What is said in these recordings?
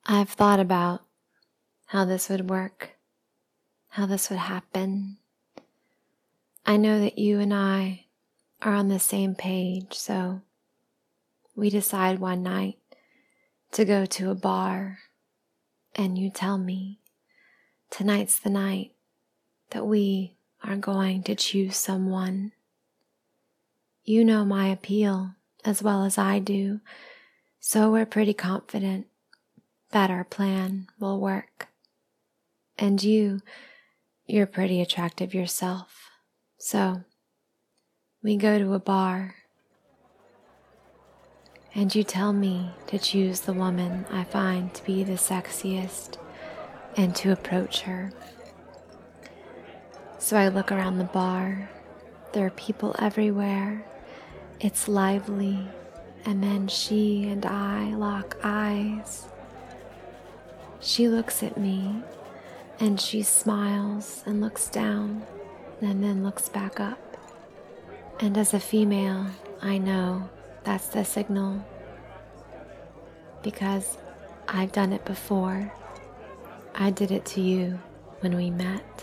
I've thought about how this would work, how this would happen. I know that you and I are on the same page, so we decide one night to go to a bar, and you tell me tonight's the night that we are going to choose someone. You know my appeal as well as I do, so we're pretty confident that our plan will work. And you're pretty attractive yourself, so we go to a bar, and you tell me to choose the woman I find to be the sexiest and to approach her. So I look around the bar. There are people everywhere. It's lively, and then she and I lock eyes. She looks at me, and she smiles and looks down, and then looks back up. And as a female, I know that's the signal, because I've done it before. I did it to you when we met.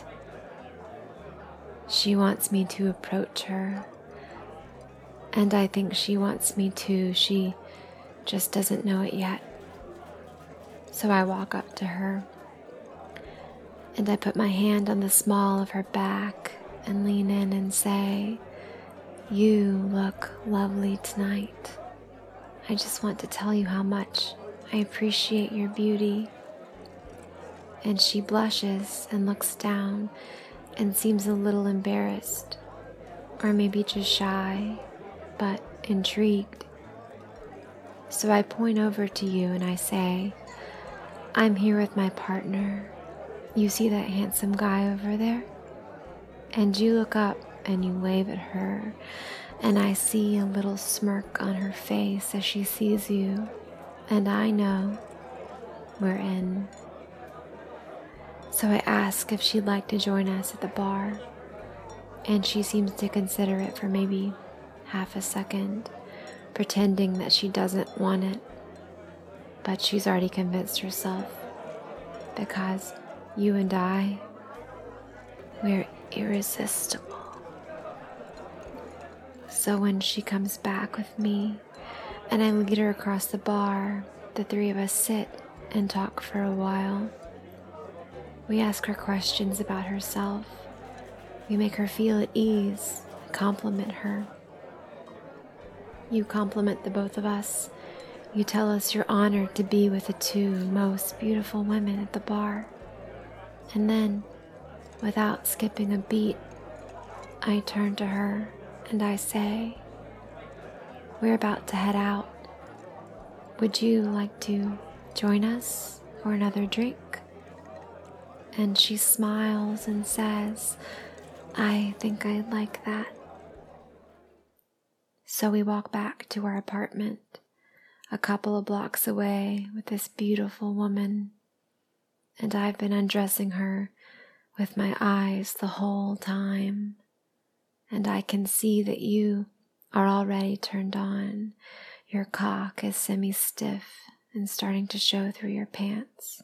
She wants me to approach her, and I think she wants me to. She just doesn't know it yet. So I walk up to her, and I put my hand on the small of her back and lean in and say, "You look lovely tonight. I just want to tell you how much I appreciate your beauty." And she blushes and looks down and seems a little embarrassed, or maybe just shy, but intrigued. So I point over to you and I say, "I'm here with my partner. You see that handsome guy over there?" And you look up and you wave at her, and I see a little smirk on her face as she sees you, and I know we're in. So I ask if she'd like to join us at the bar, and she seems to consider it for maybe half a second, pretending that she doesn't want it, but she's already convinced herself, because you and I, we're irresistible. So when she comes back with me and I lead her across the bar, the three of us sit and talk for a while. We ask her questions about herself. We make her feel at ease, compliment her. You compliment the both of us. You tell us you're honored to be with the two most beautiful women at the bar. And then, without skipping a beat, I turn to her and I say, "We're about to head out. Would you like to join us for another drink?" And she smiles and says, "I think I'd like that." So we walk back to our apartment, a couple of blocks away, with this beautiful woman, and I've been undressing her with my eyes the whole time, and I can see that you are already turned on. Your cock is semi-stiff and starting to show through your pants.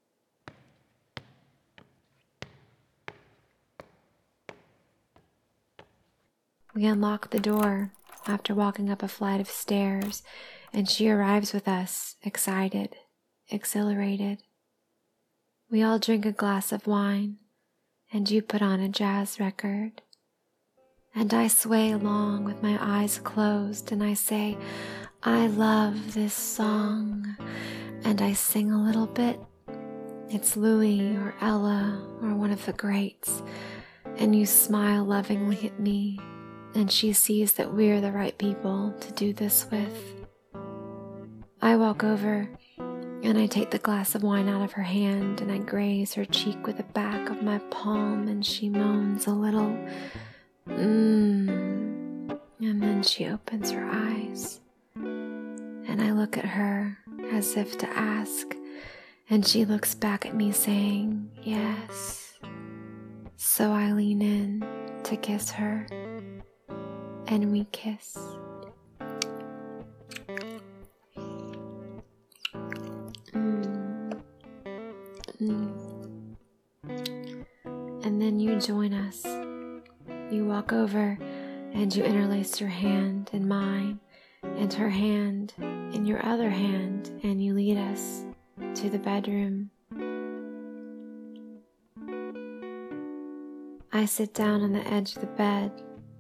We unlock the door after walking up a flight of stairs, and she arrives with us, excited, exhilarated. We all drink a glass of wine, and you put on a jazz record. And I sway along with my eyes closed, and I say, "I love this song," and I sing a little bit. It's Louis or Ella or one of the greats, and you smile lovingly at me, and she sees that we're the right people to do this with. I walk over and I take the glass of wine out of her hand and I graze her cheek with the back of my palm, and she moans a little, and then she opens her eyes, and I look at her as if to ask, and she looks back at me saying, "Yes." So I lean in to kiss her, and we kiss. And then you join us. You walk over and you interlace your hand in mine and her hand in your other hand, and you lead us to the bedroom. I sit down on the edge of the bed,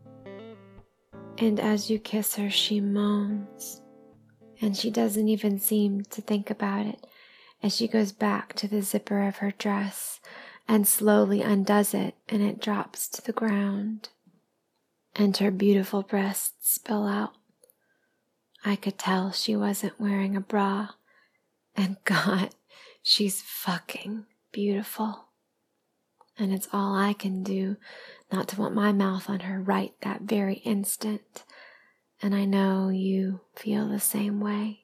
and as you kiss her, she moans, and she doesn't even seem to think about it as she goes back to the zipper of her dress and slowly undoes it, and it drops to the ground, and her beautiful breasts spill out. I could tell she wasn't wearing a bra, and God, she's fucking beautiful. And it's all I can do not to want my mouth on her right that very instant. And I know you feel the same way.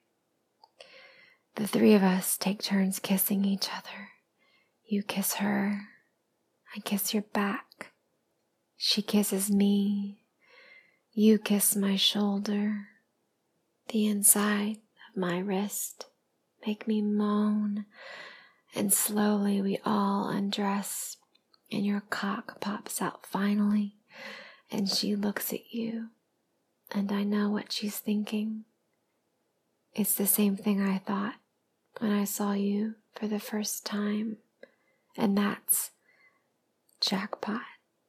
The three of us take turns kissing each other. You kiss her. I kiss your back. She kisses me. You kiss my shoulder. The inside of my wrist make me moan. And slowly we all undress, and your cock pops out finally, and she looks at you, and I know what she's thinking. It's the same thing I thought when I saw you for the first time, and that's jackpot.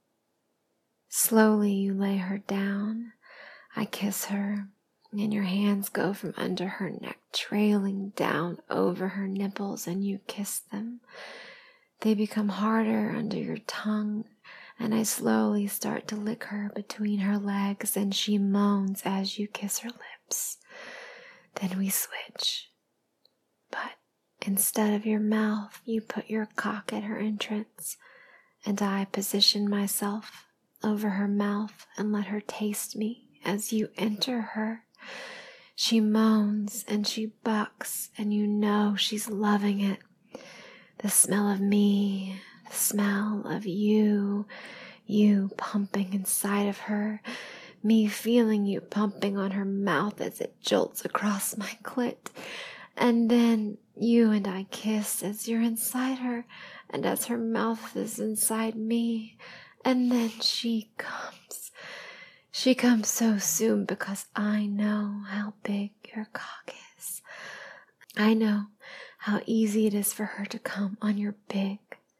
Slowly you lay her down. I kiss her, and your hands go from under her neck, trailing down over her nipples, and you kiss them. They become harder under your tongue, and I slowly start to lick her between her legs, and she moans as you kiss her lips. Then we switch. But instead of your mouth, you put your cock at her entrance, and I position myself over her mouth and let her taste me as you enter her. She moans and she bucks, and you know she's loving it. The smell of me, the smell of you pumping inside of her, me feeling you pumping on her mouth as it jolts across my clit. And then you and I kiss as you're inside her and as her mouth is inside me. And then she comes. She comes so soon because I know how big your cock is. I know how easy it is for her to come on your big,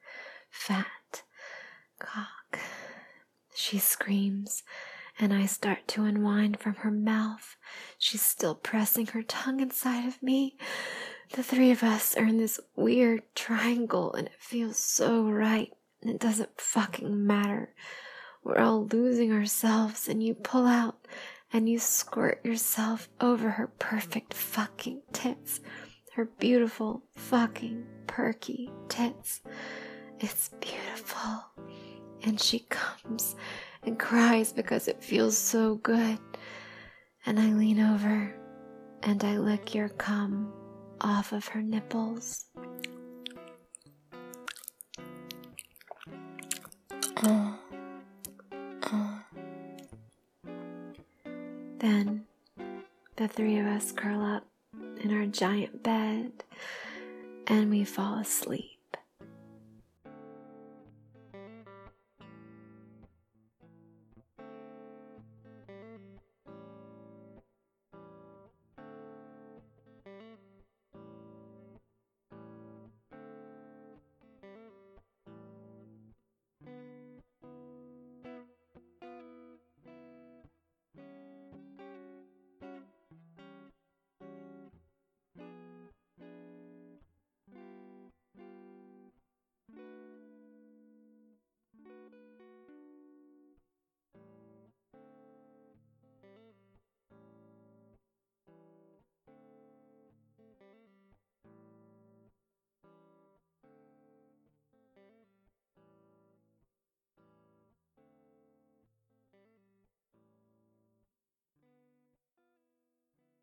fat cock. She screams, and I start to unwind from her mouth. She's still pressing her tongue inside of me. The three of us are in this weird triangle, and it feels so right. And it doesn't fucking matter. We're all losing ourselves, and you pull out and you squirt yourself over her perfect fucking tits. Her beautiful fucking perky tits. It's beautiful. And she comes and cries because it feels so good. And I lean over and I lick your cum off of her nipples. Then the three of us curl up in our giant bed and we fall asleep.